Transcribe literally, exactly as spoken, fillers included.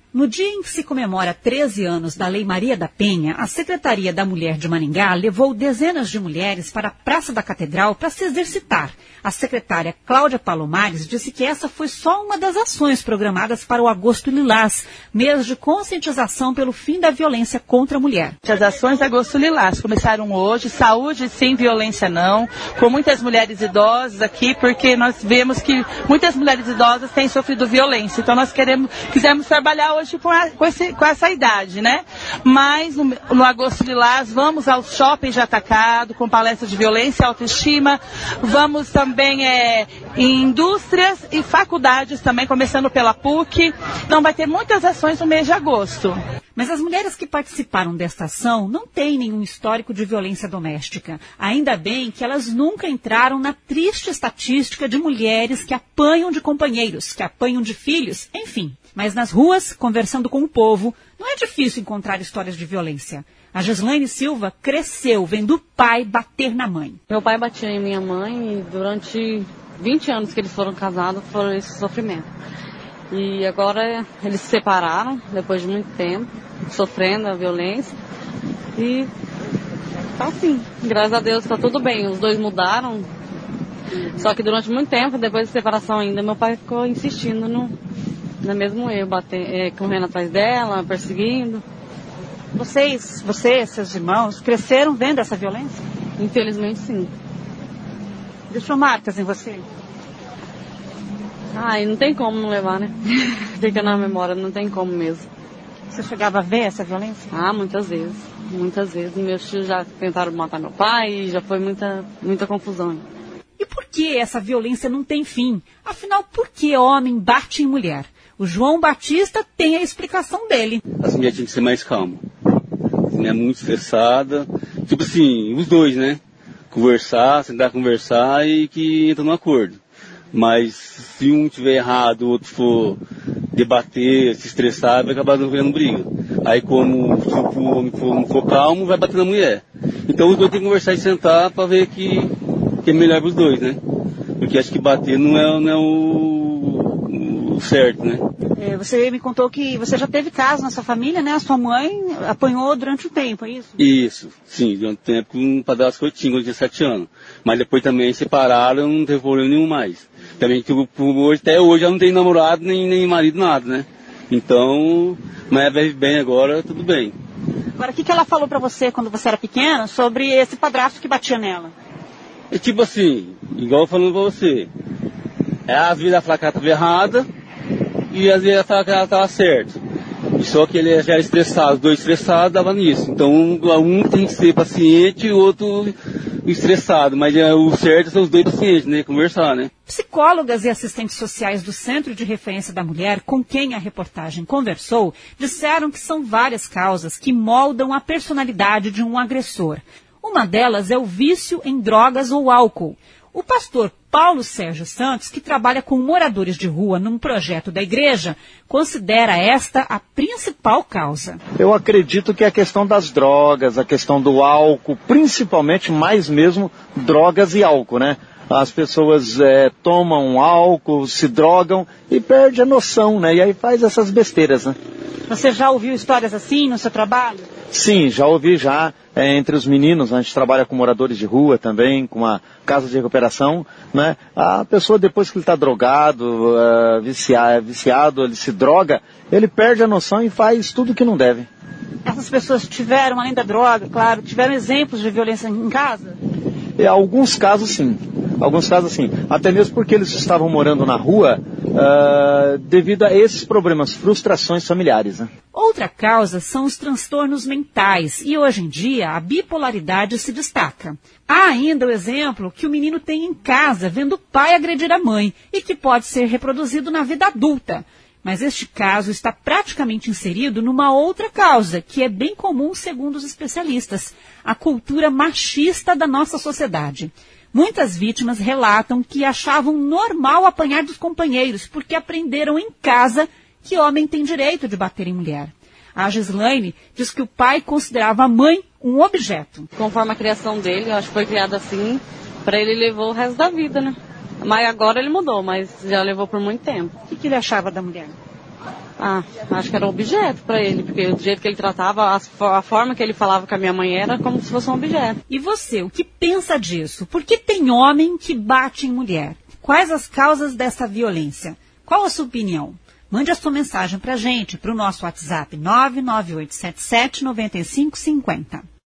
No dia em que se comemora treze anos da Lei Maria da Penha, a Secretaria da Mulher de Maringá levou dezenas de mulheres para a Praça da Catedral para se exercitar. A secretária Cláudia Palomares disse que essa foi só uma das ações programadas para o Agosto Lilás, mês de conscientização pelo fim da violência contra a mulher. As ações Agosto Lilás começaram hoje, saúde sem violência não, com muitas mulheres idosas aqui, porque nós vemos que muitas mulheres idosas têm sofrido violência, então nós queremos, quisemos trabalhar hoje com, a, com, esse, com essa idade, né? Mas no, no Agosto Lilás vamos aos shoppings de atacado, com palestras de violência e autoestima, vamos também é, em indústrias e faculdades também, começando pela P U C, então vai ter muitas ações no mês de agosto. Mas as mulheres que participaram desta ação não têm nenhum histórico de violência doméstica. Ainda bem que elas nunca entraram na triste estatística de mulheres que apanham de companheiros, que apanham de filhos, enfim. Mas nas ruas, conversando com o povo, não é difícil encontrar histórias de violência. A Gislaine Silva cresceu vendo o pai bater na mãe. Meu pai batia em minha mãe e durante vinte anos que eles foram casados foi esse sofrimento. E agora eles se separaram, depois de muito tempo, sofrendo a violência. E tá assim, graças a Deus tá tudo bem. Os dois mudaram, só que durante muito tempo, depois da separação ainda, meu pai ficou insistindo no, no mesmo erro, bater, é, correndo atrás dela, perseguindo. Vocês, você, seus irmãos, cresceram vendo essa violência? Infelizmente sim. Deixou marcas em você? Ai, não tem como não levar, né? Fica na memória, não tem como mesmo. Você chegava a ver essa violência? Ah, muitas vezes. Muitas vezes. Meus tios já tentaram matar meu pai e já foi muita, muita confusão. E por que essa violência não tem fim? Afinal, por que homem bate em mulher? O João Batista tem a explicação dele. As mulheres tinham que ser mais calmas. Né? Muito estressada. Tipo assim, os dois, né? Conversar, sentar conversar e que entra num acordo. Mas se um tiver errado, o outro for debater, se estressar, vai acabar vendo briga. Aí como se o homem for, não for calmo, vai bater na mulher. Então os dois têm que conversar e sentar para ver que, que é melhor para os dois, né? Porque acho que bater não é, não é o, o certo, né? É, você me contou que você já teve caso na sua família, né? A sua mãe apanhou durante o tempo, é isso? Isso, sim, durante o tempo com um padrasto que eu tinha, quando eu tinha sete anos. Mas depois também separaram, não teve problema nenhum mais. Também que hoje, até hoje eu não tenho namorado, nem, nem marido, nada, né? Então, mas vive bem agora, tudo bem. Agora, o que, que ela falou pra você quando você era pequena sobre esse padrasto que batia nela? É tipo assim, igual falando pra você, é, às vezes ela fala que ela estava errada e às vezes ela fala que ela estava certa. Só que ele já era estressado, os dois estressados dava nisso. Então um tem que ser paciente e o outro estressado. Mas é, o certo são os dois pacientes, né? Conversar, né? Psicólogas e assistentes sociais do Centro de Referência da Mulher, com quem a reportagem conversou, disseram que são várias causas que moldam a personalidade de um agressor. Uma delas é o vício em drogas ou álcool. O pastor Paulo Sérgio Santos, que trabalha com moradores de rua num projeto da igreja, considera esta a principal causa. Eu acredito que é a questão das drogas, a questão do álcool, principalmente mais mesmo drogas e álcool, né? As pessoas é, tomam álcool, se drogam e perdem a noção, né? E aí faz essas besteiras, né? Você já ouviu histórias assim no seu trabalho? Sim, já ouvi já é, entre os meninos, a gente trabalha com moradores de rua também, com uma casa de recuperação, né? A pessoa depois que ele está drogado, uh, viciado, viciado, ele se droga, ele perde a noção e faz tudo que não deve. Essas pessoas tiveram, além da droga, claro, tiveram exemplos de violência em casa? Em alguns casos sim, alguns casos sim, até mesmo porque eles estavam morando na rua uh, devido a esses problemas, frustrações familiares, né? Outra causa são os transtornos mentais e hoje em dia a bipolaridade se destaca. Há ainda o exemplo que o menino tem em casa vendo o pai agredir a mãe e que pode ser reproduzido na vida adulta. Mas este caso está praticamente inserido numa outra causa, que é bem comum segundo os especialistas, a cultura machista da nossa sociedade. Muitas vítimas relatam que achavam normal apanhar dos companheiros, porque aprenderam em casa que homem tem direito de bater em mulher. A Gislaine diz que o pai considerava a mãe um objeto. Conforme a criação dele, eu acho que foi criado assim, para ele levou o resto da vida, né? Mas agora ele mudou, mas já levou por muito tempo. O que, que ele achava da mulher? Ah, acho que era um objeto para ele, porque do jeito que ele tratava, a, a forma que ele falava com a minha mãe era como se fosse um objeto. E você, o que pensa disso? Por que tem homem que bate em mulher? Quais as causas dessa violência? Qual a sua opinião? Mande a sua mensagem para a gente, para o nosso WhatsApp nove nove oito sete sete nove cinco cinco zero.